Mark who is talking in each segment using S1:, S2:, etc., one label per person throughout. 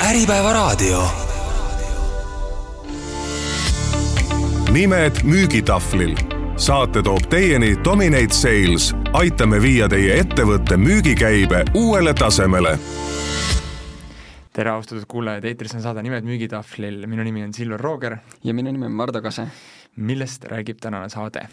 S1: Äripäevaraadio.
S2: Nimed müügitahvlil. Saate toob teieni Dominate Sales. Aitame viia teie ettevõtte müügikäibe uuele tasemele.
S3: Tere austatud kuulajad, eetris on saade Nimed müügitahvlil. Minu nimi on Silver Rooger.
S4: Ja minu nimi on Mardo Kase.
S3: Millest räägib tänane saade?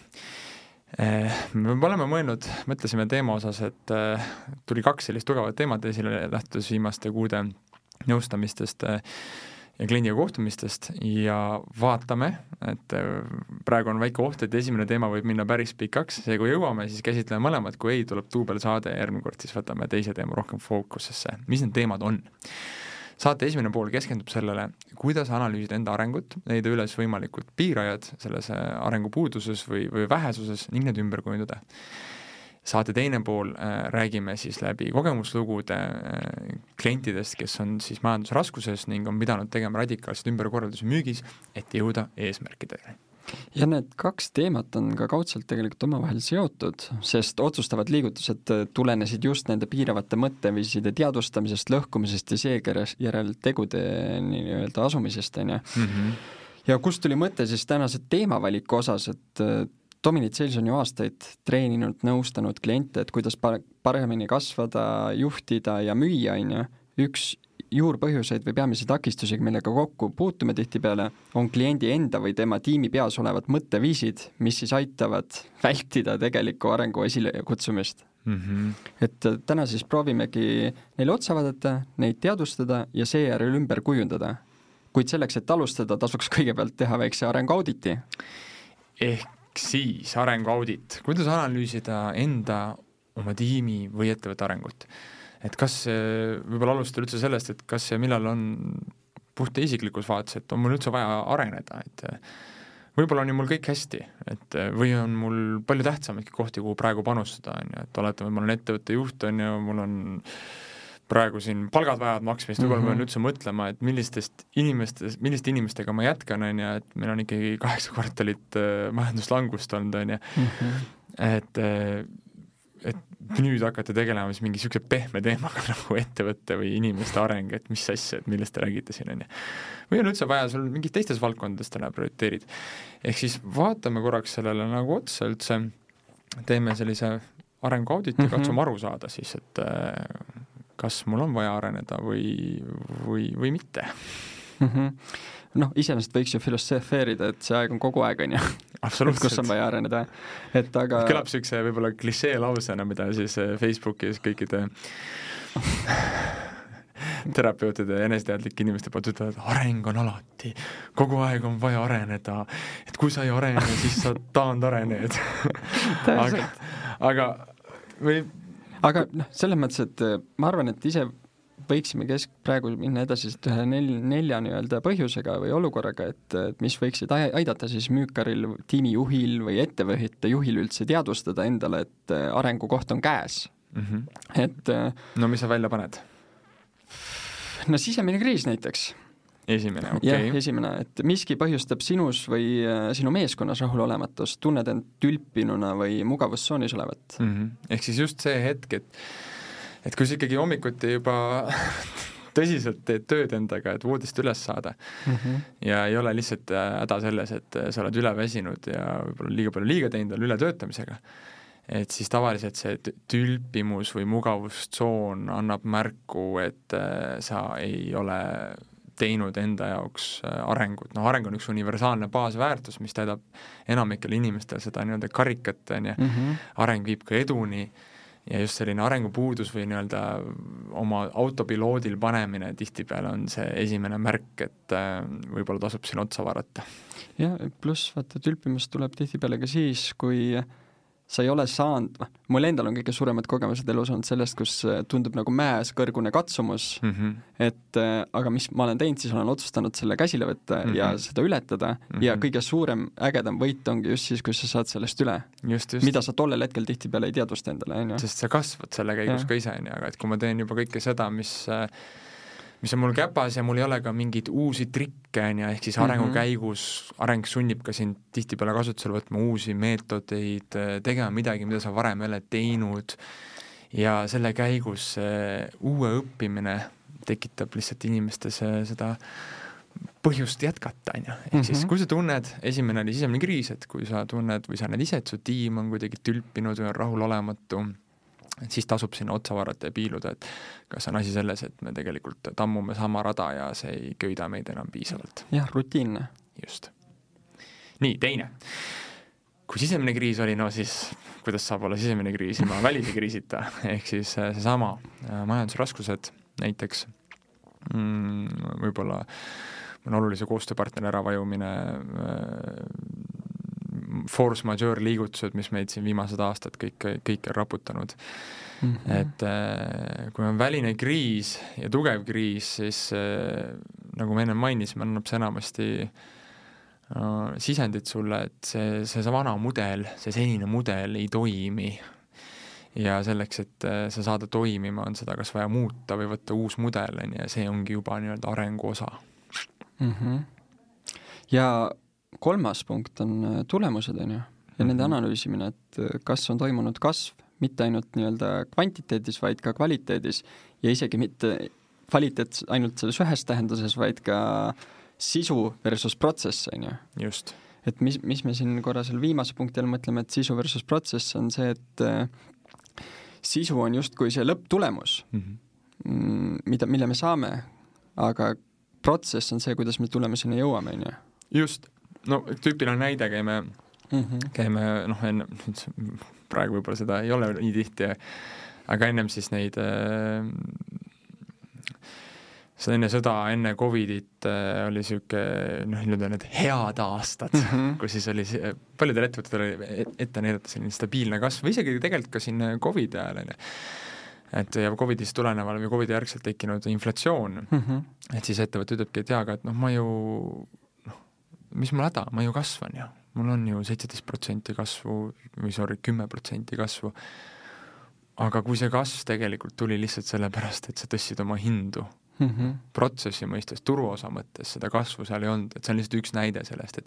S3: Me oleme mõtlesime teema osas, et tuli 2 sellist tugevat teemat esile lähtus viimaste kuude nõustamistest ja kliendiga kohtumistest ja vaatame, et praegu on väike oht, et esimene teema võib minna päris pikaks, see kui jõuame, siis käsitleme mõlemad, kui ei, tuleb duubel saade ja järgmine kord siis võtame teise teema rohkem fookusesse. Mis need teemad on? Saate esimene pool keskendub sellele, kuidas analüüsida enda arengut, leida üles võimalikud piirajad selles arengupuuduses või vähesuses ning need ümber kujundada. Saate teine pool räägime siis läbi kogemuslugude klientidest, kes on siis majandusraskuses ning on pidanud tegema radikaalselt ümberkorraldusi müügis, et jõuda eesmärkidele.
S4: Ja need 2 teemat on ka kaudselt tegelikult omavahel seotud, sest otsustavad liigutused tulenesid just nende piiravate mõtteviiside teadvustamisest, lõhkumisest ja seejärel tegude nii-öelda asumisest. Ja kust tuli mõte siis tänase teemavaliku osas, et Dominate Sales on ju aastaid treeninud, nõustanud kliente, et kuidas paremini kasvada, juhtida ja müüa. Üks juurpõhjuseid või peamisi takistusi, millega kokku puutume tihtipeale, on kliendi enda või tema tiimi peas olevad mõtteviisid, mis siis aitavad vältida tegeliku arengu esile kutsumist. Et täna siis proovimegi neile otsa vaadata, neid teadvustada ja seejärel ümber kujundada. Kuid selleks, et alustada, tasuks kõigepealt teha väikse arenguauditi.
S3: Ehk siis arenguaudit. Kuidas analüüsida enda, oma tiimi või ettevõtte arengut? Et kas võib-olla alustada üldse sellest, et kas ja millal on puhta isiklikus vaates, et on mul üldse vaja areneda, et võib-olla on ju mul kõik hästi, et või on mul palju tähtsamadki kohti, kuhu praegu panustada, et oletame, ma olen ettevõtte juht, mul on praegu siin palgad vajavad maksmist, võib-olla ma pean üldse mõtlema, et milliste inimestega ma jätkan, et meil on ikkagi 8 kvartalit majanduslangust olnud, et nüüd hakata tegelema siis mingi siukse pehme teemaga nagu ettevõtte või inimeste areng, et mis asja, et millest te räägite siin, või on üldse vaja sul mingid teistes valdkondades täna prioriteerid. Ehk siis vaatame korraks sellele nagu otsa üldse, teeme sellise arenguauditi, katsume aru saada siis, et kas mul on vaja areneda või mitte.
S4: Iseenesest võiks ju filosofeerida, et see aeg on kogu aeg, kus on vaja areneda. Aga
S3: kõlab siukse võib-olla klišee lausena, mida siis Facebookis kõikide terapeutide ja eneseteadlike inimeste poolt ütlevad, et areng on alati, kogu aeg on vaja areneda, et kui sa ei arene, siis sa taandarened. Aga
S4: selles mõttes, et ma arvan, et ise võiksime praegu minna edasi ühe 4 nii-öelda põhjusega või olukorraga, et mis võiksid aidata siis müükäril, tiimijuhil või ettevõtte juhil üldse teadvustada endale, et arengukoht on käes.
S3: No mis sa välja paned?
S4: No sisemine kriis näiteks.
S3: Esimene, okei.
S4: Jah, esimene, et miski põhjustab sinus või sinu meeskonnas rahulolematust, tunned end tülpinuna või mugavustsoonis olevat.
S3: Ehk siis just see hetk, et kui sa ikkagi hommikuti juba tõsiselt teed tööd endaga, et voodist üles saada ja ei ole lihtsalt häda selles, et sa oled üleväsinud ja võib-olla liiga palju liiga teinud üle töötamisega, et siis tavaliselt see tülpimus või mugavustsoon annab märku, et sa ei ole teinud enda jaoks arengut. Areng on üks universaalne baasväärtus, mis täidab enamikele inimestel seda nii-öelda karikat, areng viib ka eduni ja just selline arengupuudus või nii-öelda oma autopiloodil panemine tihtipeale on see esimene märk, et võib-olla tasub siin otsa vaadata.
S4: Ja pluss vaata, tülpimust tuleb tihtipeale ka siis, kui sa ei ole saanud, mul endal on kõige suuremad kogemused elus olnud sellest, kus tundub nagu mäes kõrgune katsumus, et aga mis ma olen teinud, siis olen otsustanud selle käsile võtta ja seda ületada ja kõige suurem ägedam võit ongi just siis, kui sa saad sellest üle. Just. Mida sa tollel hetkel tihtipeale ei teadvusta endale.
S3: Sest sa kasvad selle käigus ka ise, aga et kui ma teen juba kõike seda, mis on mul käpas ja mul ei ole ka mingeid uusi trikke, ehk siis arengu käigus, areng sunnib ka sind tihtipeale kasutusele võtma uusi meetodeid, tegema midagi, mida sa varem ei ole teinud ja selle käigus uue õppimine tekitab lihtsalt inimestes seda põhjust jätkata, on ju. Ehk siis, kui sa tunned, esimene oli sisemine kriis, et kui sa tunned või sa näed ise, et su tiim on kuidagi tülpinud või on rahulolematu, et siis tasub sinna otsa vaadata ja piiluda, et kas on asi selles, et me tegelikult tammume sama rada ja see ei köida meid enam piisavalt.
S4: Jah, rutiinne.
S3: Just. Nii, teine. Kui sisemine kriis oli, no siis kuidas saab olla sisemine kriis ilma välise kriisita, ehk siis seesama majandusraskused näiteks, võib-olla on olulise koostööpartneri äravajumine, force majeure liigutused, mis meid siin viimased aastad kõik on raputanud. Et kui on väline kriis ja tugev kriis, siis nagu me enne mainisime, annab see enamasti sisendit sulle, et see vana mudel, see senine mudel ei toimi. Ja selleks, et sa saada toimima, on seda kas vaja muuta või võtta uus mudel, ja see ongi juba nii-öelda arengu osa.
S4: Ja kolmas punkt on tulemused, on ju, ja nende analüüsimine, et kas on toimunud kasv, mitte ainult nii-öelda kvantiteedis, vaid ka kvaliteedis, ja isegi mitte kvaliteet ainult selles ühes tähenduses, vaid ka sisu versus protsess, on ju.
S3: Just.
S4: Et mis me siin korra selle viimase punkti all mõtleme, et sisu versus protsess on see, et sisu on justkui see lõpptulemus, mille me saame, aga protsess on see, kuidas me tulemuseni jõuame, on ju.
S3: Just. No tüüpiline näide käime enne, praegu võib-olla seda ei ole nii tihti, aga ennem siis neid see enne sõda, enne Covidit oli siuke, need head aastad, kus siis oli paljudel ettevõtetel oli ette näidata selline stabiilne kasv, või isegi tegelikult ka siin Covidi ajal, et ja Covidist tuleneval või Covidi järgselt tekkinud inflatsioon, et siis ettevõte ütlebki, et jaa, et ma ju, mis mul häda, ma ju kasvan ju, mul on ju 17% kasvu või 10% kasvu, aga kui see kasv tegelikult tuli lihtsalt sellepärast, et sa tõstsid oma hindu, protsessi mõistes, turuosa mõttes, seda kasvu seal ei olnud, et see on lihtsalt üks näide sellest,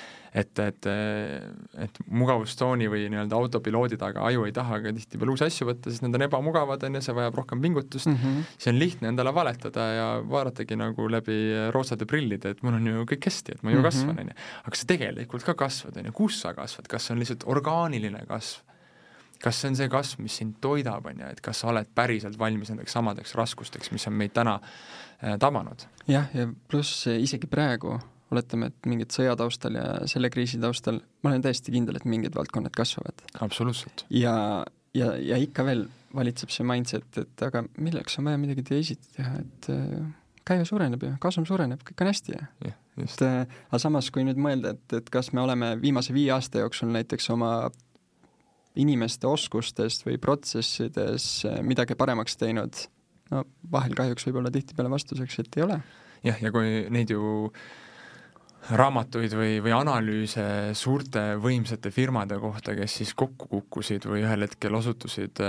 S3: et mugavustsooni või nii-öelda autopiloodi taga aju ei taha ka tihti veel uusi asju võtta, sest need on ebamugavad, ja see vajab rohkem pingutust, see on lihtne endale valetada ja vaadatagi nagu läbi roosade prillide, et mul on ju kõik hästi, et ma ju kasvan, aga sa tegelikult ka kasvad, kus sa kasvad, kas see on lihtsalt orgaaniline kasv, kas see on see kasv, mis sind toidab, et kas sa oled päriselt valmis nendeks samadeks raskusteks, mis on meid täna tabanud.
S4: Jah, ja pluss isegi praegu oletame, et mingid sõjataustal ja selle kriisi taustal, ma olen täiesti kindel, et mingid valdkonnad kasvavad.
S3: Absoluutselt.
S4: Ja ikka veel valitseb see mindset, et aga milleks on vaja midagi teisiti teha, et käive suureneb ja kasum suureneb, kõik on hästi. Aga samas, kui nüüd mõelda, et kas me oleme viimase 5 aasta jooksul näiteks oma inimeste oskustest või protsessides midagi paremaks teinud, no vahel kahjuks võib olla tihtipeale vastuseks, et ei ole.
S3: Ja kui neid ju raamatuid või analüüse suurte võimsate firmade kohta, kes siis kokku kukkusid või ühel hetkel osutusid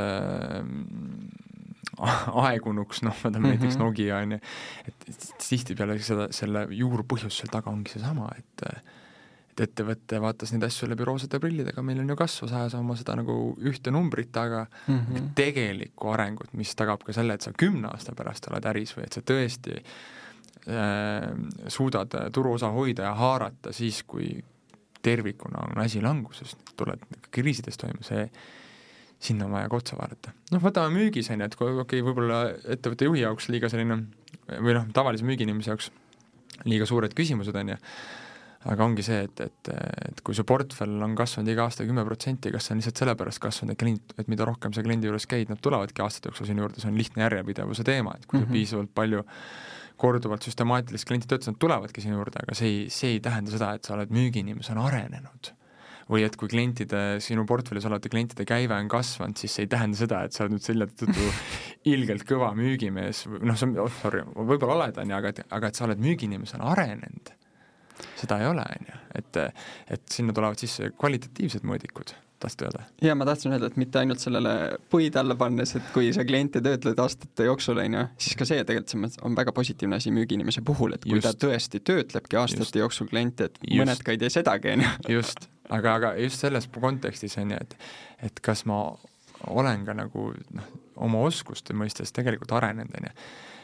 S3: aegunuks, näiteks Nokia on, et tihtipeale selle juurpõhjus seal taga ongi see sama, et ettevõtte vaatas neid asju läbi roosade prillidega, meil on ju kasvu, sa oma seda nagu ühte numbrit, aga tegelikku arengut, mis tagab ka selle, et sa 10 aasta pärast oled äris või et sa tõesti suudad turuosa hoida ja haarata siis, kui tervikuna on asi languses, tuled kriisidest toime, sinna on vaja otsa vaadata. Võtame müügis, et kui võib-olla ettevõtte juhi jaoks liiga selline, või tavalise müügiinimise jaoks liiga suured küsimused on, aga ongi see, et kui see portfell on kasvanud iga aasta 10%, kas see on lihtsalt sellepärast kasvanud, et mida rohkem sa kliendi juures käid, nad tulevadki aastate jooksul sinu juurde, see on lihtne järjepidevuse teema, et kui piisavalt palju korduvalt süstemaatilist klienti töötas, nad tulevadki sinu juurde, aga see ei tähenda seda, et sa oled müügiinimesena arenenud. Või et kui sinu portfellis olevate klientide käive on kasvanud, siis see ei tähenda seda, et sa oled nüüd selle tõttu ilgelt kõva müügimees, võib-olla oled, aga et sa oled müügiinimesena arenenud. Seda ei ole, et sinna tulevad sisse kvalitatiivsed mõõdikud, tahtsid öelda?
S4: Ja ma tahtsin öelda, et mitte ainult sellele puid alla pannes, et kui sa kliente töötled aastate jooksul, siis ka see tegelikult on väga positiivne asi müügiinimese puhul, et kui ta tõesti töötlebki aastate jooksul kliente, et mõned ka ei tee sedagi.
S3: Just, aga just selles kontekstis on, et kas ma olen ka nagu oma oskuste mõistes tegelikult arenenud,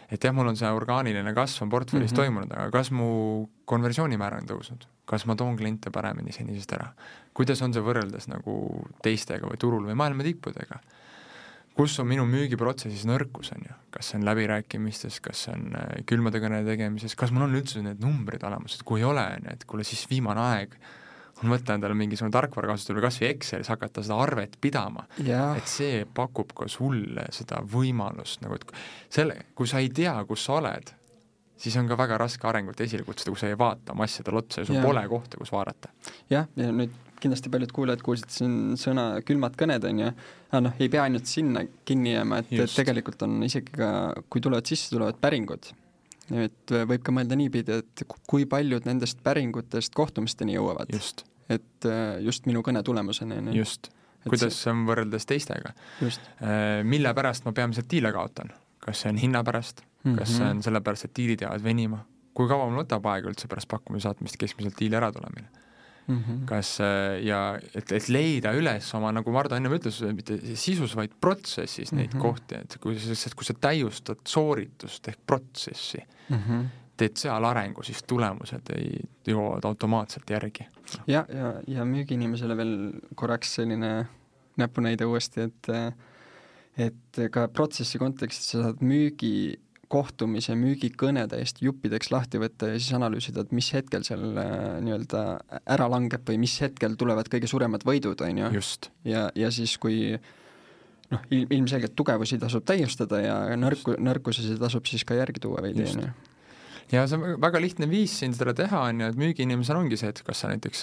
S3: et jah, mul on see orgaaniline kasv on portfellis toimunud, aga kas mu konversioonimäär on tõusnud? Kas ma toon kliente paremini senisest ära? Kuidas on see võrreldes nagu teistega või turul või maailma tippudega? Kus on minu müügiprotsessis nõrkus, on ju? Kas see on läbirääkimistes, kas see on külmade kõne tegemises, kas mul on üldse need numbrid olemas, et kui ei ole, et kuule, siis viimane aeg on võtta endale mingisugune tarkvara kasutada või kas või Excelis hakata seda arvet pidama, et see pakub ka sulle seda võimalust, nagu et kui sa ei tea, kus sa oled, siis on ka väga raske arengut esile kutsuda, kui sa ei vaata massidel otsa ja sul pole kohta, kus vaadata.
S4: Ja nüüd kindlasti paljud kuulajad kuulsid siin sõna külmad kõned, on ju, ei pea ainult sinna kinni jääma, et tegelikult on isegi ka, kui tulevad sisse, tulevad päringud. Et võib ka mõelda niipidi, et kui paljud nendest päringutest kohtumisteni jõuavad. Et just minu kõne tulemusena.
S3: Just. Kuidas see on võrreldes teistega? Mille pärast ma peamiselt diile kaotan? Kas see on hinna pärast? Kas see on selle pärast, et diilid jäävad venima? Kui kaua mul võtab aega üldse pärast pakkumise saatmist keskmiselt diili ära tulemine? Kas ja et leida üles oma, nagu Mardo enne ütles, mitte sisus, vaid protsessis neid kohti, et kui sa täiustad sooritust ehk protsessi, teed seal arengu, siis tulemused ei jõuavad automaatselt järgi.
S4: Ja müügiinimesele veel korraks selline näpunäide uuesti, et ka protsessi kontekstis sa saad müügikohtumise, müügikõne täiesti juppideks lahti võtta ja siis analüüsida, et mis hetkel seal nii-öelda ära langeb või mis hetkel tulevad kõige suuremad võidud, on ju. Ja siis, kui ilmselgelt tugevusi tasub täiustada ja nõrkusi tasub siis ka järgi tuua veidi.
S3: Ja see on väga lihtne viis siin seda teha, on ju, et müügiinimesel ongi see, et kas sa näiteks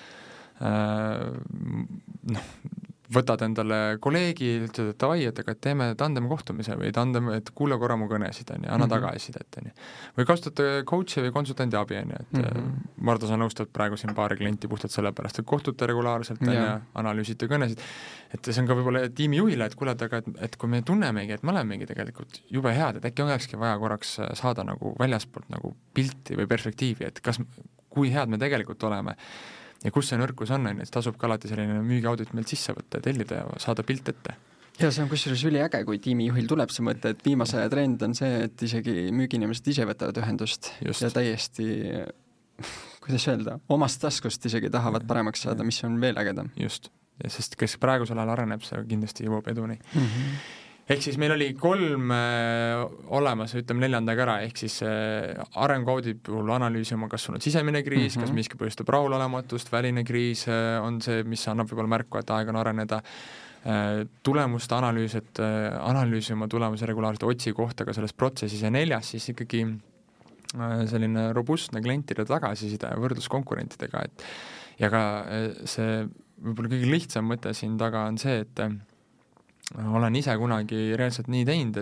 S3: võtad endale kolleegi, ütled, et davai, et teeme tandem kohtumise või tandem, et kuule korra mu kõnesid, on ju, anna tagasisidet, on ju. Või kasutate coachi või konsultandi abi, on ju, et Mardo, sa nõustad praegu siin paari klienti puhtalt selle pärast, et kohtute regulaarselt, on ju, analüüsite kõnesid, et see on ka võib-olla tiimi juhile, et kuule, et kui me tunnemegi, et me olemegi tegelikult jube head, et äkki olekski vaja korraks saada nagu väljaspoolt nagu pilti või perspektiivi, et kui head me tegelikult oleme ja kus see nõrkus on, et tasub ka alati selline müügiaudit meilt sisse võtta ja tellida ja saada pilt ette.
S4: Ja see on kusjuures üliäge, kui tiimijuhil tuleb see mõte, et viimase aja trend on see, et isegi müügiinimesed ise võtavad ühendust ja täiesti, kuidas öelda, omast taskust isegi tahavad paremaks saada, mis on veel ägedam.
S3: Just, ja sest kes praegusel ajal areneb, see kindlasti jõuab eduni. Ehk siis meil oli 3 olemas, ütleme 4. ära, ehk siis arenguaudit puhul analüüsima, kas sul on sisemine kriis, kas miski põhjustab rahulolematust, väline kriis on see, mis annab võib-olla märku, et aeg on areneda, tulemuste analüüs, et analüüsima tulemuse regulaarselt otsi kohta ka selles protsessis ja 4, siis ikkagi selline robustne klientide tagasiside võrdlus konkurentidega, et ja ka see võib-olla kõige lihtsam mõte siin taga on see, et olen ise kunagi reaalselt nii teinud,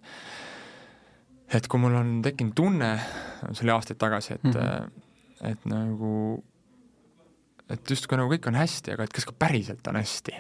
S3: et kui mul on tekkinud tunne, see oli aastaid tagasi, et nagu, et just kui nagu kõik on hästi, aga et kas ka päriselt on hästi,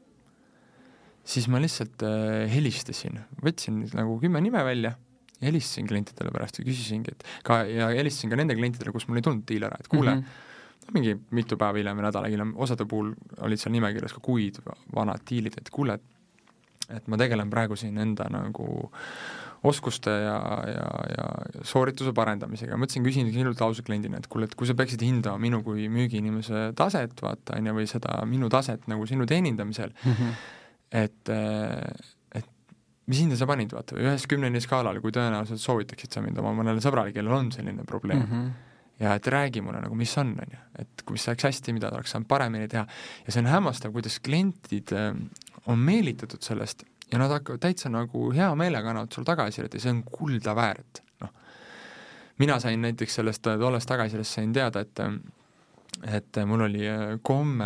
S3: siis ma lihtsalt helistasin, võtsin nagu 10 nime välja, helistasin klientidele pärast ja küsisingi, ja helistasin ka nende klientidele, kus mul ei tulnud diil ära, et kuule, mingi mitu päeva hiljem ja nädala hiljem, osade puhul olid seal nimekirjas ka kuid vanad diilid, et kuule, et ma tegelen praegu siin enda nagu oskuste ja soorituse parendamisega. Ma küsin sinult ausalt kliendina, et kuule, et kui sa peaksid hindama minu kui müügiinimese taset, vaata, või seda minu taset nagu sinu teenindamisel, et mis hinda sa panid, vaata, 1-10 skaalal, kui tõenäoliselt soovitaksid sa mind oma mõnele sõbrale, kellel on selline probleem. Ja et räägi mulle nagu, mis on, et kui mis saaks hästi, mida oleks saanud paremini teha. Ja see on hämmastav, kuidas klientid on meelitatud sellest ja nad hakkavad täitsa nagu hea meelega annavad sul tagasisidet ja see on kulda väärt. Mina sain näiteks tollest tagasisidet sain teada, et mul oli komme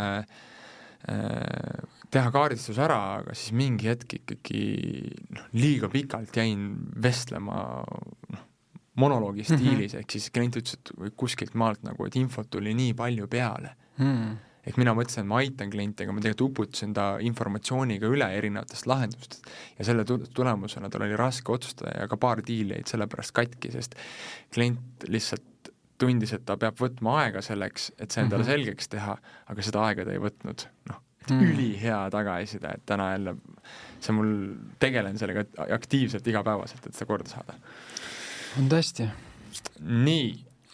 S3: teha kaardistus ära, aga siis mingi hetk ikkagi liiga pikalt jäin vestlema monoloogi stiilis, ehk siis klient ütles, et kuskilt maalt nagu, et infot tuli nii palju peale. Ehk mina mõtlesin, et ma aitan klientiga, ma tegelikult uputasin ta informatsiooniga üle erinevatest lahendustest ja selle tulemusena tal oli raske otsustada ja ka paar diili jäid sellepärast katki, sest klient lihtsalt tundis, et ta peab võtma aega selleks, et see endale selgeks teha, aga seda aega ta ei võtnud. Ülihea tagasiside, et täna jälle see mul tegelen sellega aktiivselt igapäevaselt, et seda korda saada.
S4: on tõesti.
S3: Nii,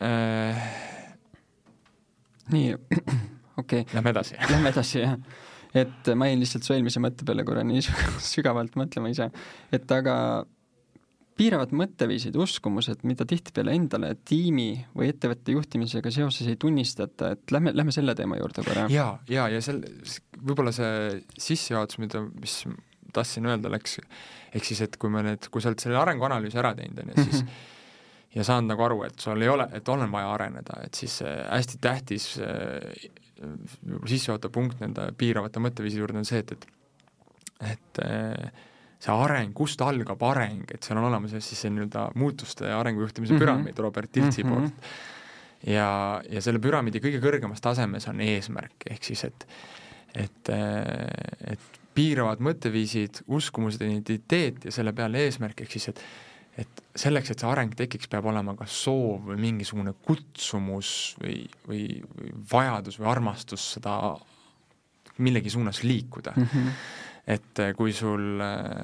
S4: okei.
S3: Lähme edasi,
S4: jah. Et ma jäin lihtsalt su eelmise mõtte peale korra nii sügavalt mõtlema ise. Et aga piiravad mõtteviisid, uskumused, mida tihtipeale endale tiimi või ettevõtte juhtimisega seoses ei tunnistata, et lähme selle teema juurde korra.
S3: Ja võib-olla see sissejuhatus, mis tahtsin öelda läks, ehk siis, et kui sa oled selle arenguanalüüsi ära teinud, siis ja saanud nagu aru, et sul ei ole, et on vaja areneda, et siis hästi tähtis sissejuhatav punkt nende piiravate mõtteviisi juurde on see, et see areng, kust algab areng, et seal on olemas siis see nii-öelda muutuste ja arengujuhtimise püramiid Robert Tiltsi poolt. Ja selle püramiidi kõige kõrgemas tasemes on eesmärk, ehk siis, et piiravad mõtteviisid, uskumused, identiteet ja selle peale eesmärk, ehk siis, et selleks, et see areng tekiks, peab olema ka soov või mingisugune kutsumus või vajadus või armastus seda millegi suunas liikuda. Et kui sul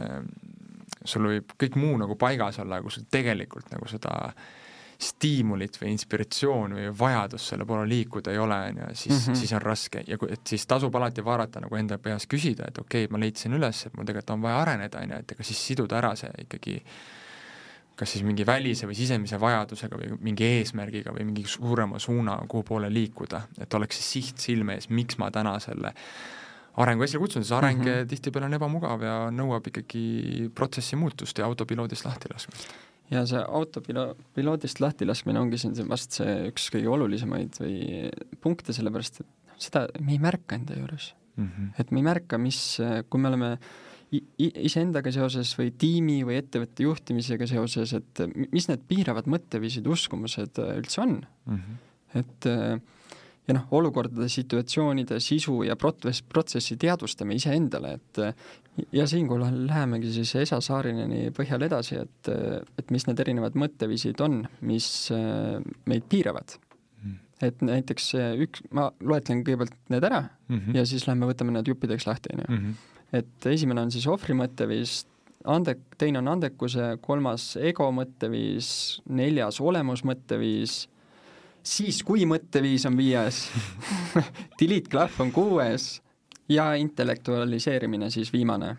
S3: võib kõik muu nagu paigas olla, kui sul tegelikult nagu seda stiimulit või inspiratsioon või vajadus selle poole liikuda ei ole, siis on raske. Ja siis tasub alati vaadata nagu enda peas küsida, et okei, ma leidsin üles, et mul tegelikult on vaja areneda, et ega siis siduda ära see ikkagi kas siis mingi välise või sisemise vajadusega või mingi eesmärgiga või mingi suurema suuna, kuhu poole liikuda, et oleks see siht silme ees, miks ma täna selle arengu esile kutsun, see areng tihtipeale on ebamugav ja nõuab ikkagi protsessi muutust ja autopiloodist lahtilaskmist.
S4: Ja see autopiloodist lahtilaskmine ongi siin vast see üks kõige olulisemaid või punkte, sellepärast, et seda me ei märka enda juures. Et me ei märka, kui me oleme iseendaga seoses või tiimi või ettevõtte juhtimisega seoses, et mis need piiravad mõtteviisid, uskumused üldse on. Et ja olukordade, situatsioonide sisu ja protsessi teadvustame iseendale, ja siinkohal lähemegi siis Esa Saarineni põhjal edasi, et mis need erinevad mõtteviisid on, mis meid piiravad. Et näiteks ma loetlen kõigepealt need ära ja siis lähme võtame need juppideks lahti. Et esimene on siis ohvri mõtteviis, teine on andekuse, 3. ego mõtteviis, 4. olemusmõtteviis, siis kui mõtteviis on 5. delete klahv on 6. ja intellektualiseerimine siis viimane.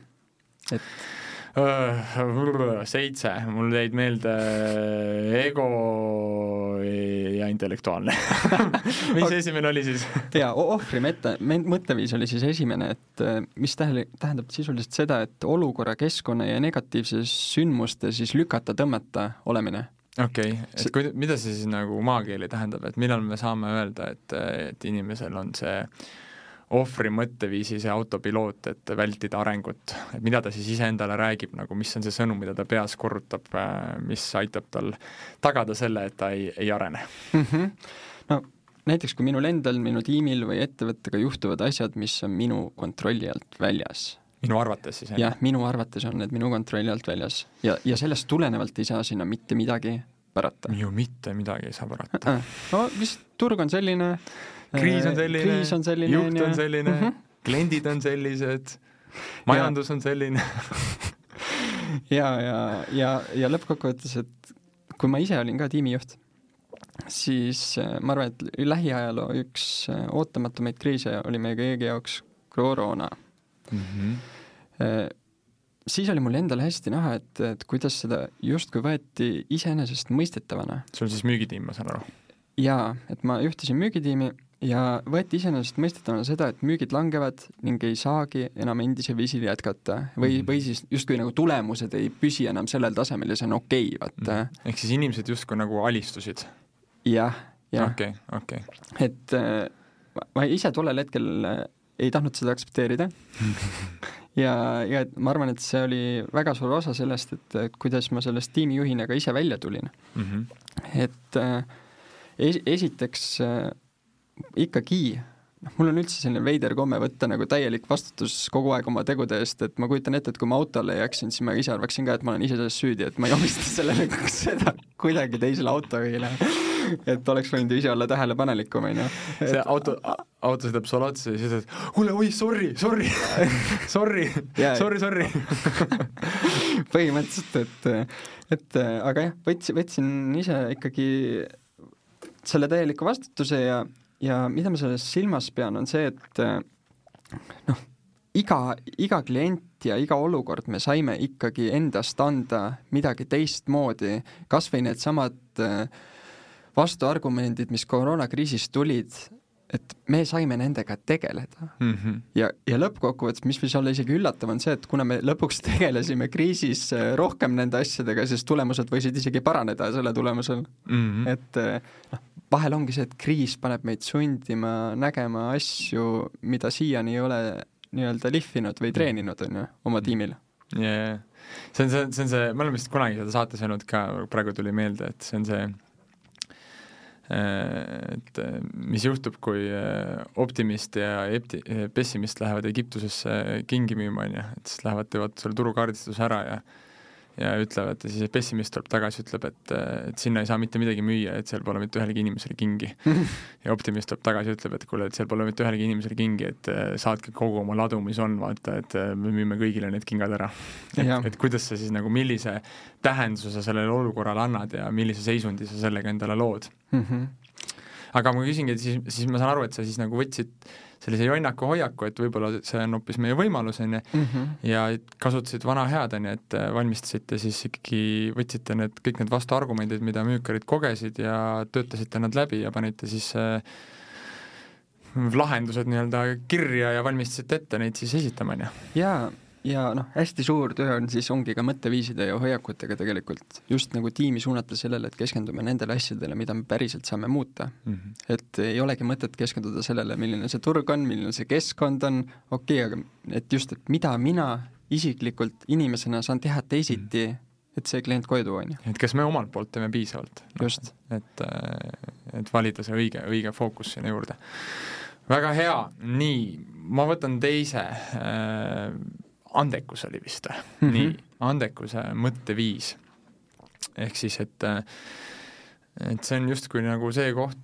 S3: 7, mul jäid meelde ego ja intellektuaalne. Mis esimene oli siis?
S4: Ja ohvri mõtteviis oli siis esimene, et mis tähendab sisuliselt seda, et olukorra, keskkonna ja negatiivse sündmuste siis lükata, tõmmata olemine.
S3: Okei, et mida see siis nagu maakeeli tähendab, et millal me saame öelda, et inimesel on see ohvri mõtteviisi see autopiloot, et vältida arengut, et mida ta siis iseendale räägib, nagu mis on see sõnum, mida ta peas korrutab, mis aitab tal tagada selle, et ta ei arene.
S4: No näiteks kui minul endal, minu tiimil või ettevõttega juhtuvad asjad, mis on minu kontrolli alt väljas.
S3: Minu arvates siis?
S4: Jah, minu arvates on need minu kontrolli alt väljas ja sellest tulenevalt ei saa sinna mitte midagi pärata.
S3: Ju mitte midagi ei saa pärata.
S4: No mis turg on selline,
S3: kriis on selline, juht on selline, kliendid on sellised, majandus on selline.
S4: ja lõppkokkuvõttes, et kui ma ise olin ka tiimijuht, siis ma arvan, et lähiajaloo üks ootamatumaid kriise oli meie kõigi jaoks koroona. Siis oli mul endale hästi näha, et kuidas seda justkui võeti iseenesest mõistetavana.
S3: Sul siis müügitiim, ma saan aru?
S4: Jaa, et ma juhtisin müügitiimi ja võeti iseenesest mõistetavana seda, et müügid langevad ning ei saagi enam endise viisil jätkata või siis justkui nagu tulemused ei püsi enam sellel tasemel ja see on okei, vaata.
S3: Ehk siis inimesed justkui nagu alistusid?
S4: Jah.
S3: Okay.
S4: Et ma ise tollel hetkel ei tahtnud seda aktsepteerida ja ma arvan, et see oli väga suur osa sellest, et kuidas ma sellest tiimijuhina ka ise välja tulin. Et esiteks ikkagi, mul on üldse selline veider komme võtta nagu täielik vastutus kogu aeg oma tegude eest, et ma kujutan ette, et kui ma autole jääksin, siis ma ise arvaksin ka, et ma olen ise selles süüdi, et ma ei omista sellele seda kuidagi teisele autojuhile. et oleks võinud ise olla tähelepanelikum, on ju.
S3: See auto sõidab sulle otsa ja siis ütled, kuule, oi, sorry
S4: põhimõtteliselt, et aga jah, võtsin ise ikkagi selle täieliku vastutuse ja mida ma sellest silmas pean, on see, et noh, iga klient ja iga olukord me saime ikkagi endast anda midagi teistmoodi, kas või need samad vastuargumendid, mis koroonakriisist tulid, et me saime nendega tegeleda. Ja lõppkokkuvõttes, mis võis olla isegi üllatav, on see, et kuna me lõpuks tegelesime kriisis rohkem nende asjadega, siis tulemused võisid isegi paraneda selle tulemusel. Et vahel ongi see, et kriis paneb meid sundima nägema asju, mida siiani ei ole nii-öelda lihvinud või treeninud on ju, oma tiimile.
S3: Yeah. See on see, me oleme vist kunagi seda saates öelnud ka, praegu tuli meelde, et see on see, et mis juhtub, kui optimist ja pessimist lähevad Egiptusesse kingi müüma, on ju, et siis lähevad, teevad selle turukaardistuse ära ja ütlevad, ja siis pessimist tuleb tagasi, ütleb, et sinna ei saa mitte midagi müüa, et seal pole mitte ühelegi inimesele kingi. Ja optimist tuleb tagasi, ütleb, et kuule, et seal pole mitte ühelegi inimesele kingi, et saadke kogu oma ladu, mis on, vaata, et me müüme kõigile need kingad ära. Et kuidas sa siis nagu, millise tähenduse sa sellele olukorrale annad ja millise seisundi sa sellega endale lood. Aga ma küsingi, et siis ma saan aru, et sa siis nagu võtsid sellise jonnaku hoiaku, et võib-olla see on hoopis meie võimalus, ja kasutasid vana head, et valmistasite siis ikkagi, võtsite kõik need vastuargumendid, mida müükkarid kogesid ja töötasite nad läbi ja panite siis lahendused nii-öelda kirja ja valmistasite ette neid siis esitama,
S4: ja noh, hästi suur töö on siis ongi ka mõtteviiside ja hoiakutega tegelikult just nagu tiimi suunata sellele, et keskendume nendele asjadele, mida me päriselt saame muuta. Et ei olegi mõtet keskenduda sellele, milline see turg on, milline see keskkond on, aga et just, et mida mina isiklikult inimesena saan teha teisiti, et see klient koju tuua, on ju.
S3: Et kas me omalt poolt teeme piisavalt?
S4: Just.
S3: Et valida see õige fookus sinna juurde. Väga hea, nii, ma võtan teise andekus oli vist. Nii, andekuse mõtteviis. Ehk siis, et see on justkui nagu see koht,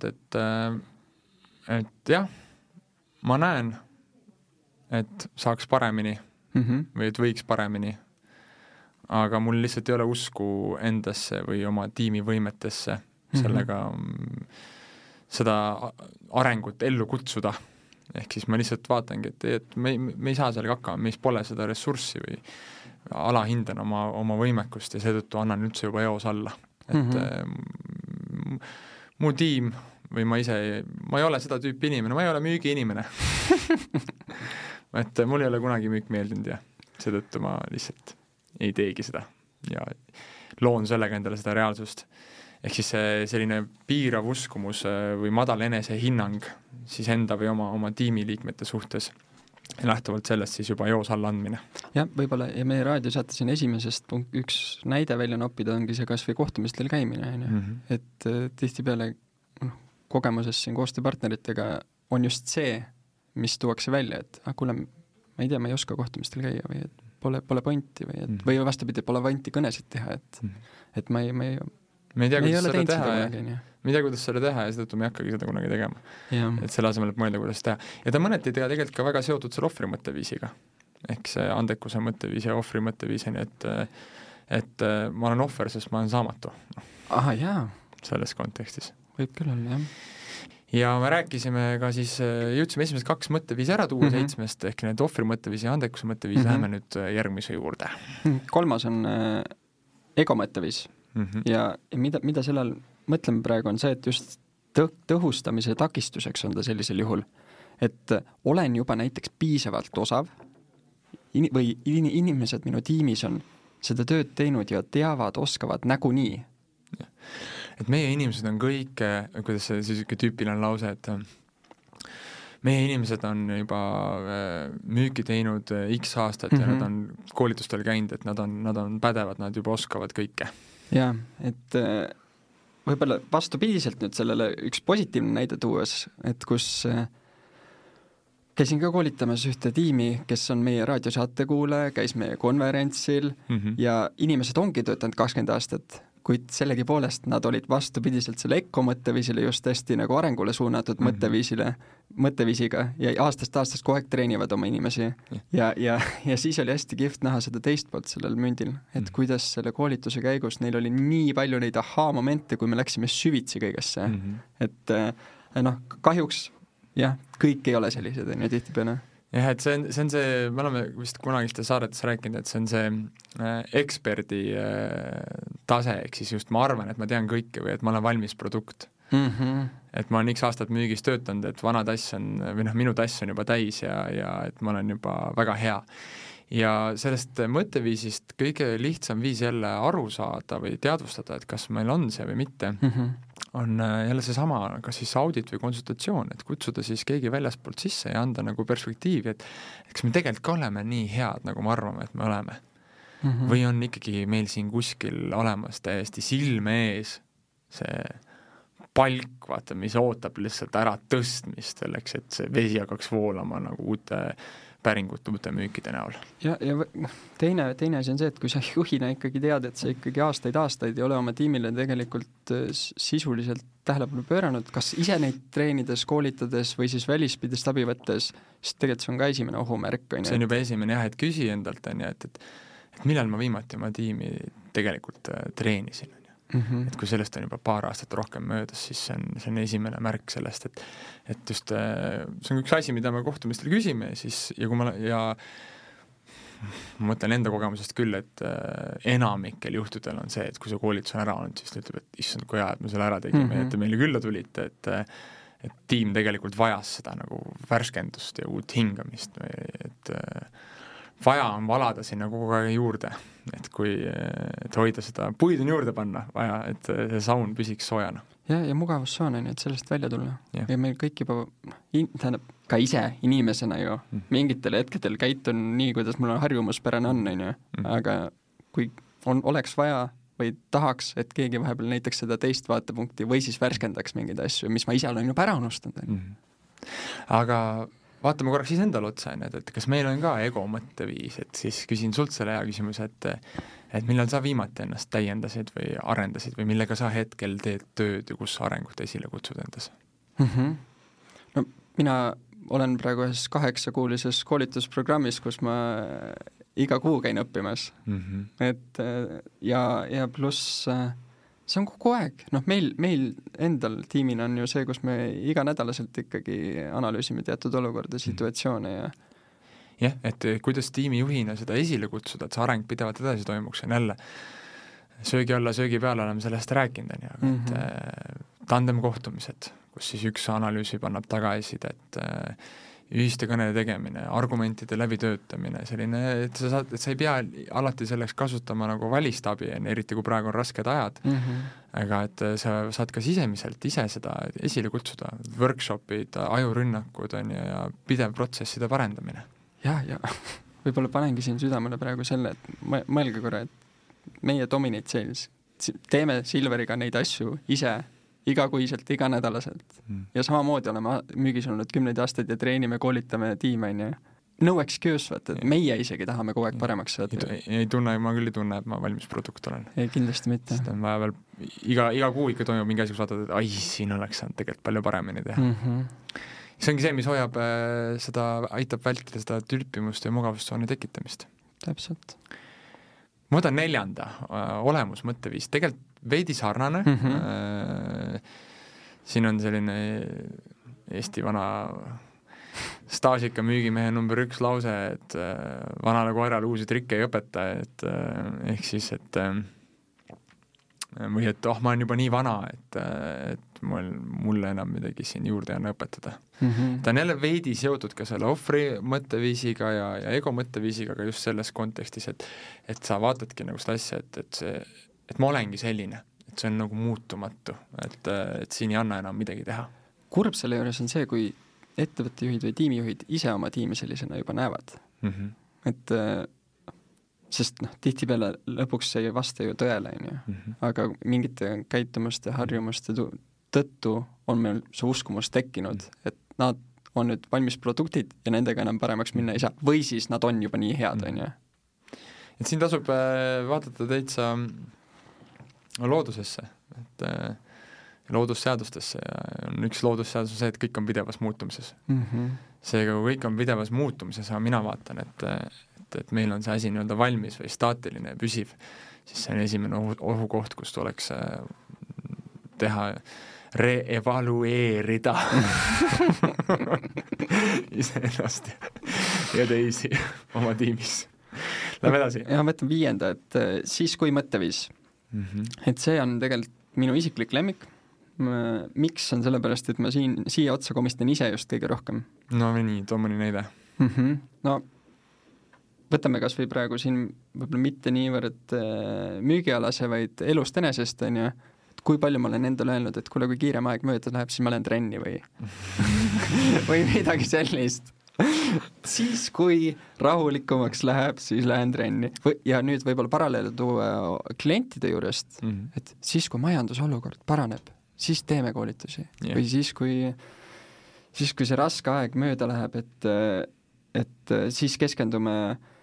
S3: et jah, ma näen, et saaks paremini või et võiks paremini, aga mul lihtsalt ei ole usku endasse või oma tiimi võimetesse sellega seda arengut ellu kutsuda. Ehk siis ma lihtsalt vaatangi, et me ei saa sellega hakkama, meis pole seda ressurssi või alahindan oma võimekust ja seetõttu annan üldse juba eos alla. Et mu tiim või ma ei ole seda tüüpi inimene, ma ei ole müügi inimene. Et mul ei ole kunagi müük meeldinud ja seetõttu ma lihtsalt ei teegi seda ja loon sellega endale seda reaalsust. Ehk siis selline piirav uskumus või madal enesehinnang siis enda või oma tiimiliikmete suhtes lähtuvalt sellest siis juba joos alla andmine.
S4: Jah, võib-olla ja meie raadiosaate siin esimesest üks näide välja noppida ongi see kas või kohtumistel käimine. Et tihtipeale kogemuses siin koostööpartneritega on just see, mis tuuakse välja, et kuule, ma ei tea, ma ei oska kohtumistel käia või et pole pointi või vastupidi, pole pointi kõnesid teha, et ma ei tea, kuidas seda teha ja seetõttu me ei hakkagi seda kunagi tegema. Et selle asemel mõelda, kuidas teha. Ja ta mõneti tegelikult ka väga seotud selle ohvri mõtteviisiga. Ehk see andekuse mõtteviis ja ohvri mõtteviisini, et ma olen ohver, sest ma olen saamatu. Aha, jaa.
S3: Selles kontekstis.
S4: Võib küll olla, jah.
S3: Ja me rääkisime ka siis, jõudsime esimesed 2 mõtteviisi ära tuua 7, ehk need ohvri mõtteviisi ja andekuse mõtteviisi läheme nüüd järgmise juurde.
S4: 3 on ego mõtteviis. Ja mida sellel mõtleme praegu on see, et just tõhustamise takistuseks on ta sellisel juhul, et olen juba näiteks piisavalt osav või inimesed minu tiimis on seda tööd teinud ja teavad, oskavad nägunii.
S3: Et meie inimesed on kõik, kuidas see siis tüüpiline lause, et meie inimesed on juba müüki teinud X aastat ja nad on koolitustel käinud, et nad on pädevad, nad juba oskavad kõike.
S4: Jaa, et võib-olla vastupidiselt nüüd sellele üks positiivne näide tuues, et kus käisin ka koolitamas ühte tiimi, kes on meie raadiosaate kuulaja, käis meie konverentsil ja inimesed ongi töötanud 20 aastat kuid sellegipoolest nad olid vastupidiselt selle EKO mõtteviisile just hästi nagu arengule suunatud mõtteviisiga ja aastast kogu aeg treenivad oma inimesi. Ja siis oli hästi kihvt näha seda teist poolt sellel mündil, et kuidas selle koolituse käigus neil oli nii palju neid ahaa-momente, kui me läksime süvitsi kõigesse. Et kahjuks jah, kõik ei ole sellised, on ju tihtipeale.
S3: Jah, et see on see, me oleme vist kunagiste saadetes rääkinud, et see on see eksperdi tase, ehk siis just ma arvan, et ma tean kõike või et ma olen valmis produkt. Et ma olen X aastat müügis töötanud, et vana tass on, või minu tass on juba täis ja et ma olen juba väga hea. Ja sellest mõtteviisist kõige lihtsam viis jälle aru saada või teadvustada, et kas meil on see või mitte, on jälle seesama, kas siis audit või konsultatsioon, et kutsuda siis keegi väljaspoolt sisse ja anda nagu perspektiivi, et eks me tegelikult ka oleme nii head, nagu me arvame, et me oleme. Või on ikkagi meil siin kuskil olemas täiesti silme ees see palk, vaata, mis ootab lihtsalt ära tõstmist selleks, et see vesi hakkaks voolama nagu uute päringute, uute müükide näol. Ja
S4: teine asi on see, et kui sa juhina ikkagi tead, et sa ikkagi aastaid ei ole oma tiimile tegelikult sisuliselt tähelepanu pööranud, kas ise neid treenides, koolitades või siis välispidest abi võttes, siis tegelikult see on ka esimene ohumärk.
S3: See on juba esimene jah, et küsi endalt, et millal ma viimati oma tiimi tegelikult treenisin. Et kui sellest on juba paar aastat rohkem möödas, siis see on esimene märk sellest, et just see on üks asi, mida me kohtumistel küsime siis, ja kui ma mõtlen enda kogemusest küll, et enamikel juhtudel on see, et kui see koolitus on ära olnud, siis ta ütleb, et issand, kui hea, et me selle ära tegime, et meile külla tulite, et tiim tegelikult vajas seda nagu värskendust ja uut hingamist, et vaja on valada sinna kogu aeg juurde, et hoida seda, puid on juurde panna vaja, et see saun püsiks soojana.
S4: Ja mugavussoon on, et sellest välja tulla. Ja meil kõik juba, ka ise inimesena ju, mingitel hetkedel käitun nii, kuidas mul on harjumuspärane on, aga kui oleks vaja või tahaks, et keegi vahepeal näiteks seda teist vaatepunkti või siis värskendaks mingeid asju, mis ma ise olen juba ära unustanud.
S3: Aga vaatame korraks siis endal otsa, et kas meil on ka ego mõtteviis, et siis küsin sult selle hea küsimus, et millal sa viimati ennast täiendasid või arendasid või millega sa hetkel teed tööd ja kus sa arengut esile kutsud endas?
S4: No, mina olen praegu ühes 8-kuulises koolitusprogrammis, kus ma iga kuu käin õppimas. Et ja pluss see on kogu aeg. Meil endal tiimina on ju see, kus me iganädalaselt ikkagi analüüsime teatud olukorda, situatsioone ja
S3: jah, et kuidas tiimijuhina seda esile kutsuda, et see areng pidevalt edasi toimuks, on jälle söögi alla, söögi peale oleme sellest rääkinud, et tandem kohtumised, kus siis üks analüüsib, annab tagasisidet, ühiste kõnede tegemine, argumentide läbitöötamine, selline, et sa ei pea alati selleks kasutama nagu välistabi, eriti kui praegu on rasked ajad, aga et sa saad ka sisemiselt ise seda esile kutsuda, workshopid, ajurünnakud on ja pidev protsesside parendamine.
S4: Ja võib-olla panengi siin südamele praegu selle, et mõelge korra, et meie Dominate Sales teeme Silveriga neid asju ise igakuiselt, iganädalaselt. Ja samamoodi oleme müügis olnud 10 aastaid ja treenime, koolitame tiime. No excuse, vaata, et meie isegi tahame kogu aeg paremaks saada.
S3: Ma küll ei tunne, et ma valmis produkt olen.
S4: Ei, kindlasti mitte.
S3: Sest on vaja veel, iga kuu ikka toimub mingi asja, kus vaatad, et siin oleks saanud tegelikult palju paremini teha. See ongi see, mis hoiab aitab vältida seda tülpimust ja mugavustsooni tekitamist.
S4: Täpselt.
S3: Ma võtan 4. olemusmõtteviis. Tegelikult veidi sarnane. Siin on selline Eesti vana staažika müügimehe number 1 lause, et vanale koerale uusi trikke ei õpeta, et ehk siis, et või et ma olen juba nii vana, et mulle enam midagi siin juurde on õpetada. Ta on jälle veidi seotud ka selle ohvri mõtteviisiga ja ego mõtteviisiga, aga just selles kontekstis, et sa vaatadki nagu seda asja, et ma olengi selline, et see on nagu muutumatu, et siin ei anna enam midagi teha.
S4: Kurb selle juures on see, kui ettevõttejuhid või tiimijuhid ise oma tiimi sellisena juba näevad. Et sest tihtipeale lõpuks see ei vasta ju tõele, aga mingite käitumuste, harjumuste tõttu on meil see uskumus tekkinud, et nad on nüüd valmis produktid ja nendega enam paremaks minna ei saa, või siis nad on juba nii head, on ju.
S3: Et siin tasub vaadata täitsa loodusesse, et loodusseadustesse ja on üks loodusseadus on see, et kõik on pidevas muutumises. Seega, kui kõik on pidevas muutumises, aga mina vaatan, et meil on see asi nii-öelda valmis või staatiline ja püsiv, siis see on esimene ohukoht, kus tuleks teha reevalueerida iseennast ja teisi oma tiimis. Lähme edasi.
S4: Ja ma võtan 5, et siis kui mõtteviis. Et see on tegelikult minu isiklik lemmik. Miks on sellepärast, et ma siia otsa komistan ise just kõige rohkem?
S3: No nii, too mõni näide.
S4: No võtame kas või praegu siin võib-olla mitte niivõrd müügialase, vaid elust enesest, on ju, kui palju ma olen endale öelnud, et kuule, kui kiirem aeg mööda läheb, siis ma lähen trenni või või midagi sellist. Siis, kui rahulikumaks läheb, siis lähen trenni. Ja nüüd võib-olla paralleele tuua klientide juurest, et siis, kui majandusolukord paraneb, siis teeme koolitusi. Või siis, kui see raske aeg mööda läheb, et siis keskendume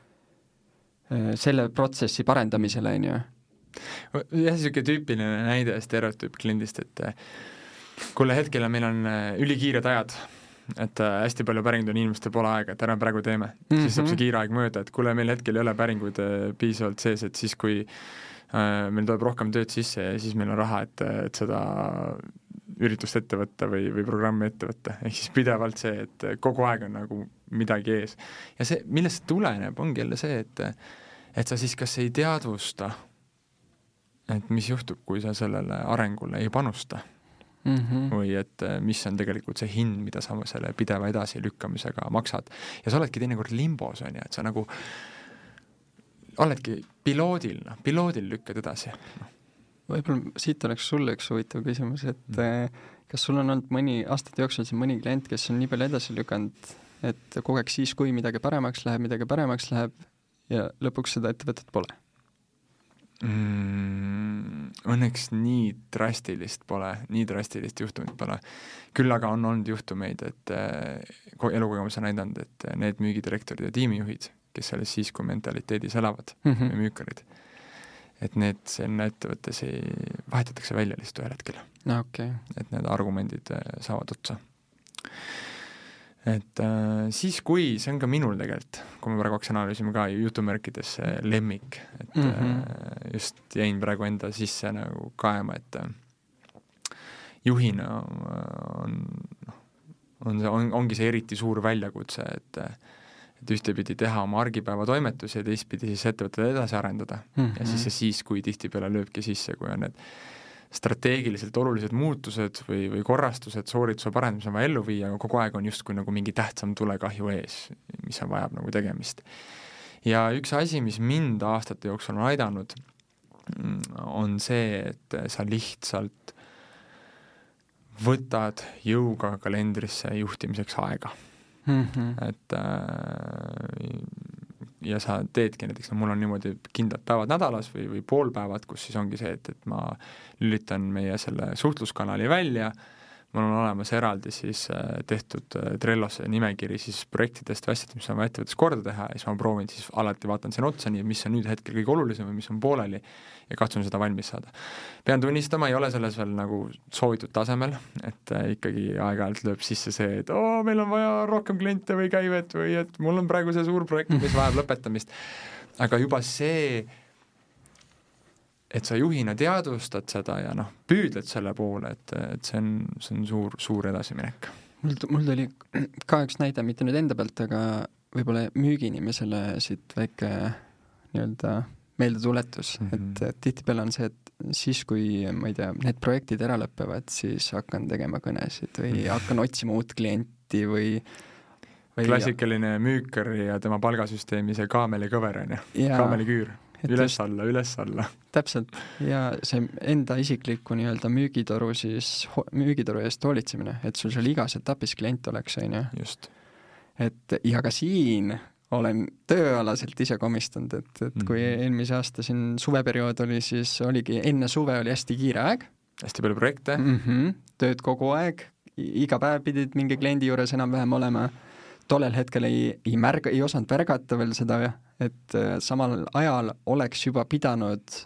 S4: selle protsessi parendamisele, on ju.
S3: Jah, siuke tüüpiline näide stereotüüp kliendist, et kuule hetkel meil on ülikiired ajad, et hästi palju päringuid on inimestel pole aega, et ära praegu teeme. Siis saab see kiire aeg mööda, et kuule meil hetkel ei ole päringuid piisavalt sees, et siis kui meil tuleb rohkem tööd sisse ja siis meil on raha, et seda üritust ette võtta või programmi ette võtta. Ehk siis pidevalt see, et kogu aeg on nagu midagi ees. Ja see, millest see tuleneb, ongi jälle see, et sa siis kas ei teadvusta, et mis juhtub, kui sa sellele arengule ei panusta. Või et mis on tegelikult see hind, mida sa selle pideva edasi lükkamisega maksad. Ja sa oledki teinekord limbos, on ju, et sa nagu oledki piloodil lükkad edasi.
S4: Võib-olla siit oleks sulle üks huvitav küsimus, et kas sul on olnud mõni aastate jooksul mõni klient, kes on nii palju edasi lükanud, et kogu aeg siis, kui midagi paremaks läheb ja lõpuks seda ettevõtet pole?
S3: Õnneks nii drastilist juhtumit pole. Küll aga on olnud juhtumeid, et elukogemus on näidanud, et need müügidirektorid ja tiimijuhid, kes selles siis, kui mentaliteedis elavad või müükarid, et need selle ettevõttes vahetatakse välja lihtsalt ühel hetkel.
S4: Okay.
S3: Et need argumendid saavad otsa. Et siis kui, see on ka minul tegelikult, kui me praegu analüüsime ka jutumärkides lemmik, et just jäin praegu enda sisse nagu kaema, et juhina ongi see eriti suur väljakutse, et ühtepidi teha oma argipäeva toimetusi ja teistpidi siis ettevõtted edasi arendada. Ja siis kui tihtipeale lööbki sisse, kui on need strateegiliselt olulised muutused või korrastused soorituse parendamise on vaja ellu viia, aga kogu aeg on justkui nagu mingi tähtsam tulekahju ees, mis on vajab nagu tegemist. Ja üks asi, mis mind aastate jooksul on aidanud, on see, et sa lihtsalt võtad jõuga kalendrisse juhtimiseks aega. Et ja sa teedki näiteks, mul on niimoodi kindlad päevad nädalas või poolpäevad, kus siis ongi see, et ma lülitan meie selle suhtluskanali välja, mul on olemas eraldi siis tehtud Trellos nimekiri siis projektidest või asjad, mis on ettevõttes korda teha ja siis ma proovin siis alati vaatan siin otsa nii, mis on nüüd hetkel kõige olulisem või mis on pooleli ja katsun seda valmis saada. Pean tunnistama, ei ole selles veel nagu soovitud tasemel, et ikkagi aeg-ajalt lööb sisse see, et meil on vaja rohkem kliente või käivet või et mul on praegu see suur projekt, mis vajab lõpetamist. Aga juba see, et sa juhina teadvustad seda ja püüdled selle poole, et see on suur edasiminek.
S4: Mul tuli ka üks näide, mitte nüüd enda pealt, aga võib-olla müügiinimesele siit väike nii-öelda meeldetuletus, et tihtipeale on see, et siis, kui ma ei tea, need projektid ära lõpevad, siis hakkan tegema kõnesid või hakkan otsima uut klienti või
S3: klassikaline müükar ja tema palgasüsteemi see kaamelikõver on ju, kaameliküür, üles-alla.
S4: Täpselt, ja see enda isikliku nii-öelda müügitoru eest hoolitsemine, et sul seal igas etapis klient oleks, on ju.
S3: Just.
S4: Et ja ka siin olen tööalaselt ise komistanud, et kui eelmise aasta siin suveperiood oli, siis oligi, enne suve oli hästi kiire aeg.
S3: Hästi palju projekte.
S4: Tööd kogu aeg, iga päev pidid mingi kliendi juures enam-vähem olema. Tollel hetkel ei osanud märgata veel seda, et samal ajal oleks juba pidanud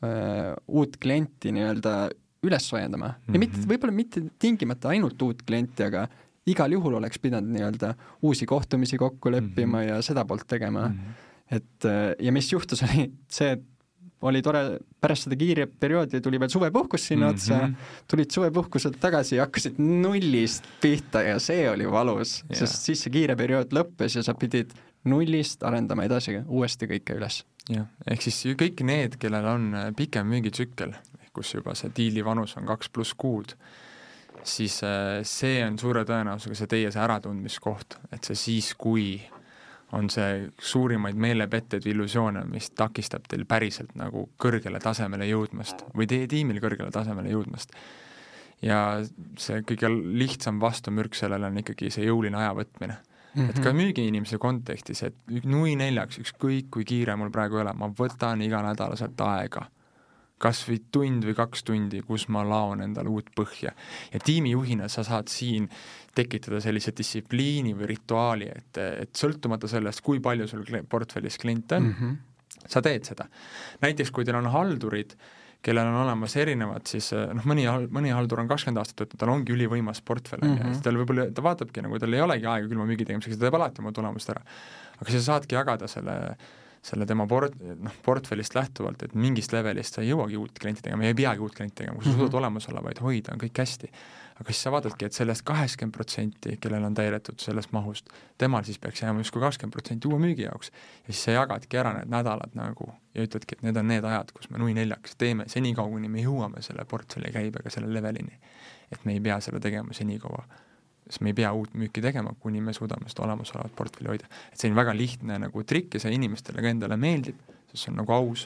S4: uut klienti nii-öelda üles soojendama. Ja mitte, võib-olla mitte tingimata ainult uut klienti, aga igal juhul oleks pidanud nii-öelda uusi kohtumisi kokku leppima ja seda poolt tegema. Et, ja mis juhtus, oli see, oli tore, pärast seda kiire perioodi tuli veel suvepuhkus sinna otsa, tulid suvepuhkuselt tagasi ja hakkasid nullist pihta ja see oli valus, sest siis see kiire periood lõppes ja sa pidid nullist arendama edasi uuesti kõike üles.
S3: Jah, ehk siis kõik need, kellel on pikem müügitsükkel, kus juba see diili vanus on 2+ kuud, siis see on suure tõenäosusega see teie see äratundmiskoht, et see siis, kui on see suurimaid meelepetteid või illusioone, mis takistab teil päriselt nagu kõrgele tasemele jõudmast või teie tiimil kõrgele tasemele jõudmast. Ja see kõige lihtsam vastumürk sellele on ikkagi see jõuline aja võtmine. Et ka müügiinimese kontekstis, et nui 4, ükskõik kui kiire mul praegu ei ole, ma võtan iga nädalaselt aega. Kas või tund või 2 tundi, kus ma laon endale uut põhja. Ja tiimijuhina sa saad siin tekitada sellise distsipliini või rituaali, et sõltumata sellest, kui palju sul portfellis klient on, sa teed seda. Näiteks, kui teil on haldurid, kellel on olemas erinevad, siis mõni haldur on 20 aastat töötanud, tal ongi ülivõimas portfell, ja tal võib-olla, ta vaatabki, nagu tal ei olegi aega külma müügi tegemiseks, ta teeb alati oma tulemust ära. Aga sa saadki jagada selle tema portfellist lähtuvalt, et mingist levelist sa ei jõuagi uut klienti tegema, ei peagi uut klienti tegema, kui sa suudad olemas olla, vaid hoida, on kõik hästi. Aga siis sa vaatadki, et sellest 80%, kellel on täidetud sellest mahust, temal siis peaks jääma justkui 20% uue müügi jaoks. Ja siis sa jagadki ära need nädalad nagu ja ütledki, et need on need ajad, kus me nui 4 teeme senikaua, kuni me jõuame selle portfelli käibega selle levelini. Et me ei pea selle tegema senikaua. Sest me ei pea uut müüki tegema, kuni me suudame seda olemasolevat portfelli hoida. Et see on väga lihtne nagu trikk ja see inimestele ka endale meeldib, sest see on nagu aus,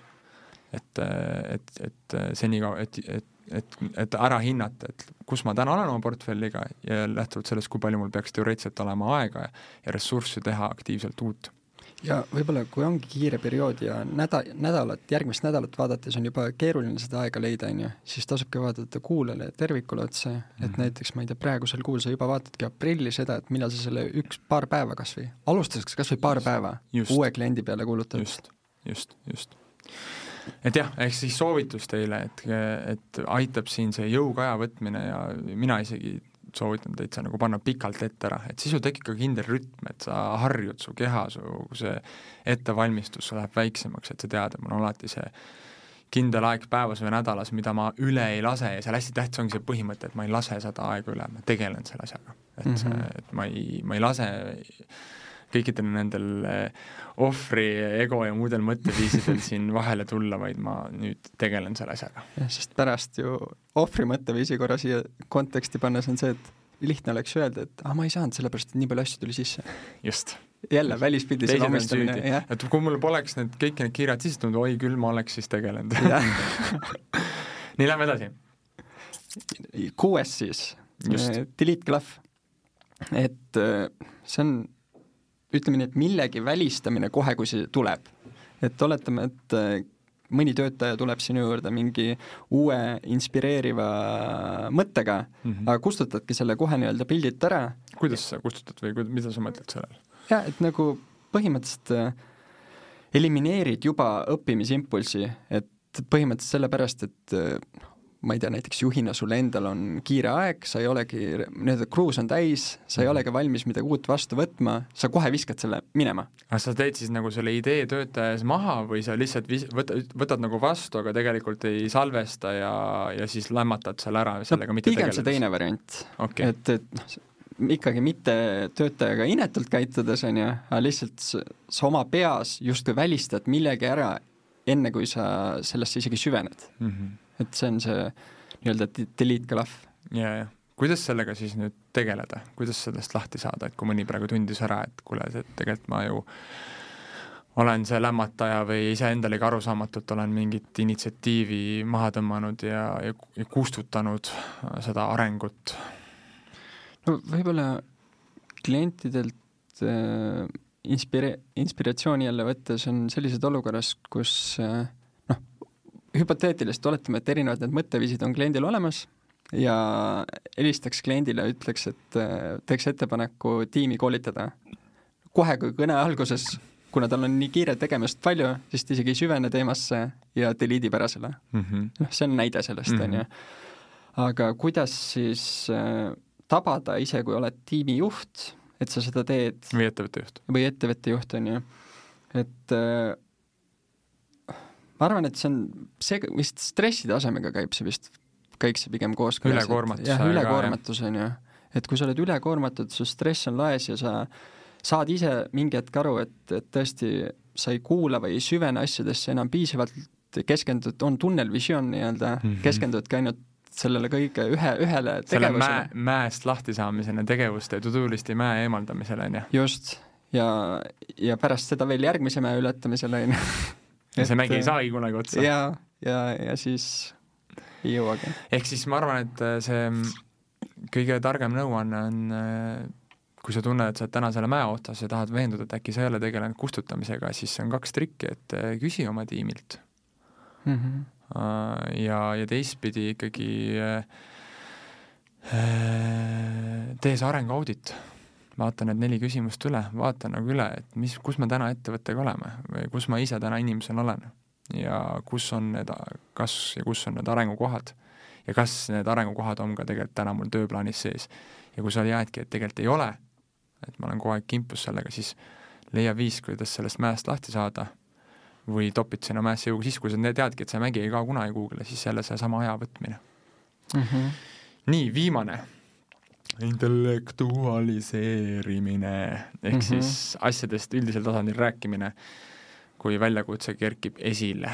S3: et senikaua, et ära hinnata, et kus ma täna olen oma portfelliga ja lähtuvalt sellest, kui palju mul peaks teoreetiliselt olema aega ja ressurssi teha aktiivselt uut.
S4: Ja võib-olla, kui ongi kiire periood ja järgmist nädalat vaadates on juba keeruline seda aega leida, siis tasubki vaadata kuulele tervikule otsa, et näiteks, ma ei tea, praegusel kuul sa juba vaatadki aprilli seda, et millal sa selle paar päeva kas või, alustaseks kas või paar päeva uue kliendi peale kuulutad.
S3: Just. Et jah, ehk siis soovitus teile, et aitab siin see jõukaja võtmine ja mina isegi soovitan teid sa nagu panna pikalt ette ära, et siis sul tekib ka kindel rütm, et sa harjud su keha, see ettevalmistus läheb väiksemaks, et sa tead, et mul on alati see kindel aeg päevas või nädalas, mida ma üle ei lase ja seal hästi tähtis ongi see põhimõte, et ma ei lase seda aega üle, ma tegelen selle asjaga, et ma ei lase kõikidel nendel ohvri, ego ja muudel mõtteviisidel siin vahele tulla, vaid ma nüüd tegelen selle asjaga.
S4: Sest pärast ju ohvri mõtteviisi korra siia konteksti pannes on see, et lihtne oleks öelda, et ma ei saanud sellepärast, et nii palju asju tuli sisse.
S3: Just.
S4: Jälle välispildi selle omistamine.
S3: Et kui mul poleks kõik need kirjad sisse tulnud, oi küll, ma oleks siis tegelenud. Nii, lähme edasi.
S4: 6 siis. Delete Glove. Et see on ütleme nii, et millegi välistamine kohe, kui see tuleb. Et oletame, et mõni töötaja tuleb sinu juurde mingi uue inspireeriva mõttega, aga kustutadki selle kohe nii-öelda pildilt ära.
S3: Kuidas sa kustutad või mida sa mõtled sellel?
S4: Ja, et nagu põhimõtteliselt elimineerid juba õppimisimpulsi, et põhimõtteliselt sellepärast, et ma ei tea, näiteks juhina sul endal on kiire aeg, sa ei olegi, kruus on täis, sa ei olegi valmis midagi uut vastu võtma, sa kohe viskad selle minema.
S3: Aga sa teed siis nagu selle idee töötajas maha või sa lihtsalt võtad nagu vastu, aga tegelikult ei salvesta ja siis lämmatad selle ära sellega mitte
S4: tegeledes? Pigem see teine variant.
S3: Okay.
S4: Et ikkagi mitte töötajaga inetult käitudes on ja, aga lihtsalt sa oma peas justkui välistad millegi ära enne, kui sa sellesse isegi süvened. Et see on see nii-öelda delete Glove.
S3: Ja. Kuidas sellega siis nüüd tegeleda? Kuidas sellest lahti saada, et kui mõni praegu tundis ära, et kuule, tegelikult ma ju olen see lämmataja või ise endalegi arusaamatult olen mingit initsiatiivi maha tõmmanud ja kustutanud seda arengut?
S4: No võib-olla klientidelt inspiratsiooni jälle võttes on sellised olukorras, kus hüpoteetilist oletame, et erinevad need mõtteviisid on kliendil olemas ja helistaks kliendile, ütleks, et teeks ettepaneku tiimi koolitada. Kohe, kui kõne alguses kuna tal on nii kiire tegemist palju, siis ta isegi ei süvene teemasse ja delete'ib ära selle. See on näide sellest, on ju. Aga kuidas siis tabada ise, kui oled tiimijuht, et sa seda teed?
S3: Või ettevõtte juht,
S4: on ju. Et ma arvan, et see vist stresside asemega käib see pigem koos. Ülekoormatus on ju. Et kui sa oled ülekoormatud, su stress on laes ja sa saad ise mingi hetk aru, et tõesti sa ei kuula või ei süvene asjadesse enam piisavalt keskendud, on tunnelvisioon nii-öelda, keskendudki ainult sellele kõige ühele tegevusele.
S3: Selle mäest lahti saamisena tegevuste ja to-do-listi mäe eemaldamisele, on ju?
S4: Just, ja pärast seda veel järgmise mäe ületamisele, on ju.
S3: Ja see mägi ei saagi kunagi otsa.
S4: Ja siis ei jõuagi.
S3: Ehk siis ma arvan, et see kõige targem nõuanne on, kui sa tunned, et sa oled täna selle mäe otsas ja tahad veenduda, et äkki sa ei ole tegelenud kustutamisega, siis on 2 trikki, et küsi oma tiimilt. Ja teistpidi ikkagi tee see arenguaudit. Vaata need 4 küsimust üle, vaata nagu üle, et kus me täna ettevõttega oleme või kus ma ise täna inimesena olen ja kus on need arengukohad ja kas need arengukohad on ka tegelikult täna mul tööplaanis sees. Ja kui sa jäädki, et tegelikult ei ole, et ma olen kogu aeg kimpus sellega, siis leia viis, kuidas sellest mäest lahti saada või topid sinna mäesse jõuga, siis kui sa teadki, et see mägi ei kao kunagi kuugele, siis jälle see sama aja võtmine. Nii, viimane. Intellektualiseerimine ehk siis asjadest üldisel tasandil rääkimine, kui väljakutse kerkib esile.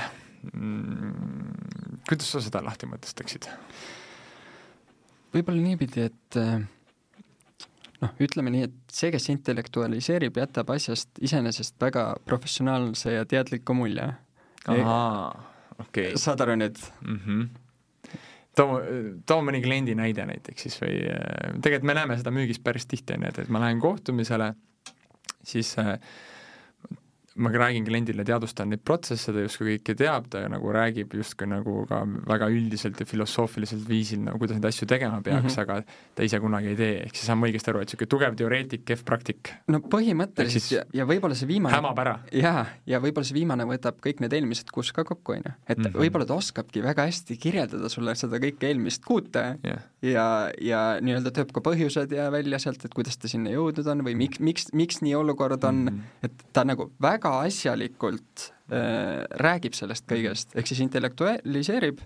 S3: Kuidas sa seda lahti mõtestaksid?
S4: Võib-olla niipidi, et ütleme nii, et see, kes intellektualiseerib, jätab asjast iseenesest väga professionaalse ja teadliku mulje.
S3: Okay.
S4: Saad aru nüüd?
S3: Too mõni kliendi näide näiteks siis või tegelikult me näeme seda müügis päris tihti, et ma lähen kohtumisele, siis ma räägin kliendile, teadustan neid protsesse, ta justkui kõike teab, ta nagu räägib justkui nagu ka väga üldiselt ja filosoofiliselt viisil, nagu kuidas neid asju tegema peaks, aga ta ise kunagi ei tee, ehk siis on õigesti aru, et siuke tugev teoreetik, kehv praktik.
S4: No põhimõtteliselt ja võib-olla see viimane
S3: hämab ära.
S4: Ja võib-olla see viimane võtab kõik need eelmised kuus ka kokku, et võib-olla ta oskabki väga hästi kirjeldada sulle seda kõike eelmist kuute ja nii-öelda tööb ka põhjused ja välja sealt, et kuidas ta sinna jõudnud on või miks nii olukord on, et ta nagu väga asjalikult räägib sellest kõigest, ehk siis intellektualiseerib,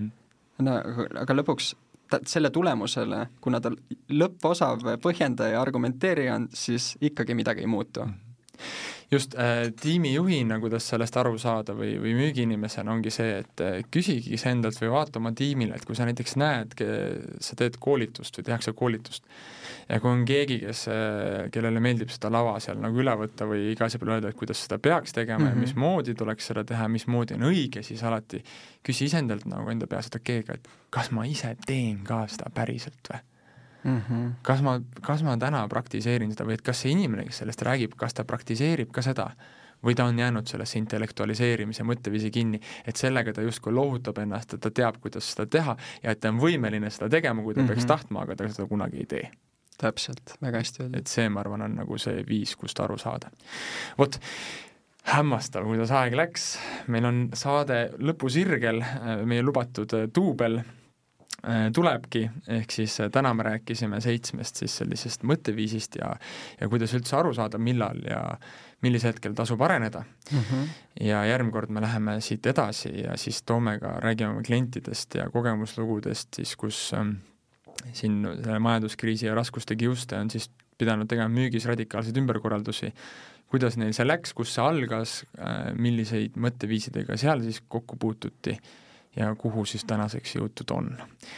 S4: aga lõpuks selle tulemusele, kuna ta lõpposav põhjendaja ja argumenteerija on, siis ikkagi midagi ei muutu.
S3: Just tiimijuhina, kuidas sellest aru saada või müügiinimesena ongi see, et küsigi endalt või vaata oma tiimile, et kui sa näiteks näed, sa teed koolitust või tehakse koolitust ja kui on keegi, kellele meeldib seda lava seal nagu üle võtta või iga asja peale öelda, et kuidas seda peaks tegema ja mismoodi tuleks seda teha, mismoodi on õige, siis alati küsi isendalt nagu enda peas, et et kas ma ise teen ka seda päriselt või? Kas ma täna praktiseerin seda või et kas see inimene, kes sellest räägib, kas ta praktiseerib ka seda või ta on jäänud sellesse intellektualiseerimise mõtteviisi kinni, et sellega ta justkui lohutab ennast, et ta teab, kuidas seda teha ja et ta on võimeline seda tegema, kui ta peaks tahtma, aga ta seda kunagi ei tee.
S4: Täpselt, väga hästi öeldud.
S3: Et see, ma arvan, on nagu see viis, kust aru saada. Vot, hämmastav, kuidas aeg läks. Meil on saade lõpusirgel, meie lubatud duubel tulebki, ehk siis täna me rääkisime 7 siis sellisest mõtteviisist ja kuidas üldse aru saada, millal ja millise hetkel tasub areneda. Ja järgmine me läheme siit edasi ja siis räägime klientidest ja kogemuslugudest, siis kus siin selle majanduskriisi ja raskuste kiuste on siis pidanud tegema müügis radikaalseid ümberkorraldusi, kuidas neil see läks, kus see algas, milliseid mõtteviisidega seal siis kokku puututi ja kuhu siis tänaseks jõutud on.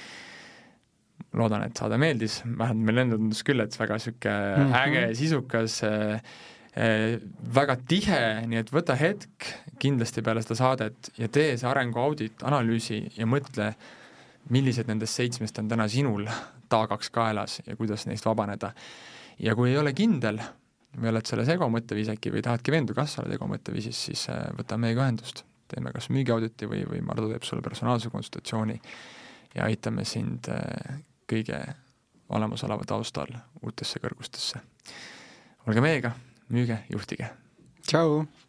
S3: Loodan, et saade meeldis, vähemalt meil enda tundus küll, et väga süke äge, sisukas, väga tihe, nii et võta hetk kindlasti peale seda saadet ja tee see arenguaudit, analüüsi ja mõtle, millised nendest 7 on täna sinul taagaks kaelas ja kuidas neist vabaneda. Ja kui ei ole kindel, või oled selles ego-mõtteviis äkki või tahadki veendu, kas sa oled ego-mõtteviisis, siis võta meiega ühendust. Teeme kas müügiauditi või Mardu teeb sulle personaalse konsultatsiooni ja aitame sind kõige olemusoleva taustal uutesse kõrgustesse. Olge meiega, müüge, juhtige!
S4: tšau!